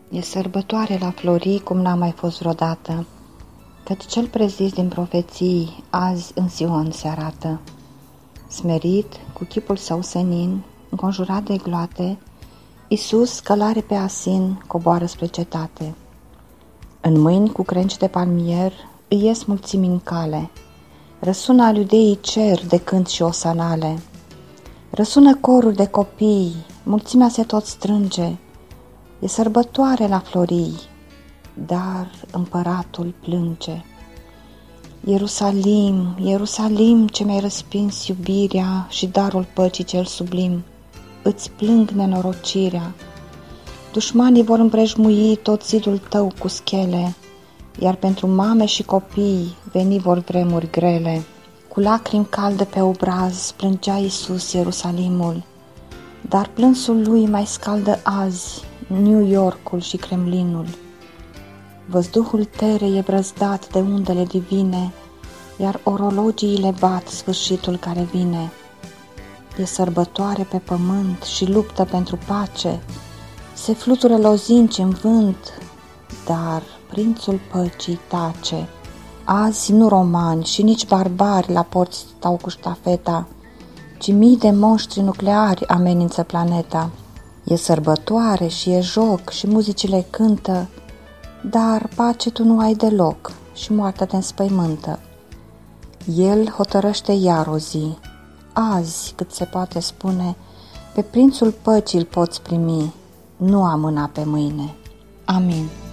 E sărbătoare la Florii cum n-a mai fost vreodată, căci cel prezis din profeții azi în Sion se arată. Smerit, cu chipul său senin, înconjurat de gloate, Iisus, călare pe asin, coboară spre cetate. În mâini cu crengi de palmier îi ies mulțimi în cale, răsună al iudeii cer de cânt și osanale. Răsună coruri de copii, mulțimea se tot strânge, e sărbătoare la Florii, dar împăratul plânge. Ierusalim, Ierusalim, ce mi-ai răspins iubirea și darul păcii cel sublim, îți plâng nenorocirea. Dușmanii vor împrejmui tot zidul tău cu schele, iar pentru mame și copii veni vor vremuri grele. Cu lacrimi calde pe obraz plângea Iisus Ierusalimul, dar plânsul lui mai scaldă azi New Yorkul și Kremlinul. Văzduhul terei e brăzdat de undele divine, iar orologiile bat sfârșitul care vine. E sărbătoare pe pământ și luptă pentru pace, se flutură lozinci în vânt, dar prințul păcii tace. Azi nu romani și nici barbari la porți stau cu ștafeta, ci mii de monștri nucleari amenință planeta. E sărbătoare și e joc și muzicile cântă, dar pace tu nu ai deloc și moartea te înspăimântă. El hotărăște iar o zi, azi, cât se poate spune, pe prințul păcii îl poți primi, nu amâna pe mâine. Amin.